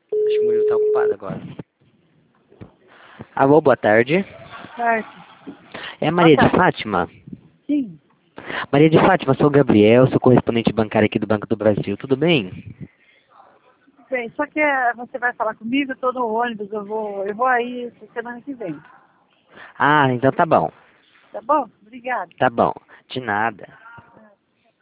Acho que o Murilo tá ocupado agora. Alô, boa tarde. Certo. É a Maria Boa de tarde. Fátima? Sim. Maria de Fátima, sou o Gabriel, sou correspondente bancário aqui do Banco do Brasil. Tudo bem? Bem, só que você vai falar comigo, eu tô no ônibus, eu vou aí semana que vem. Ah, então tá bom. Tá bom? Obrigada. Tá bom. De nada.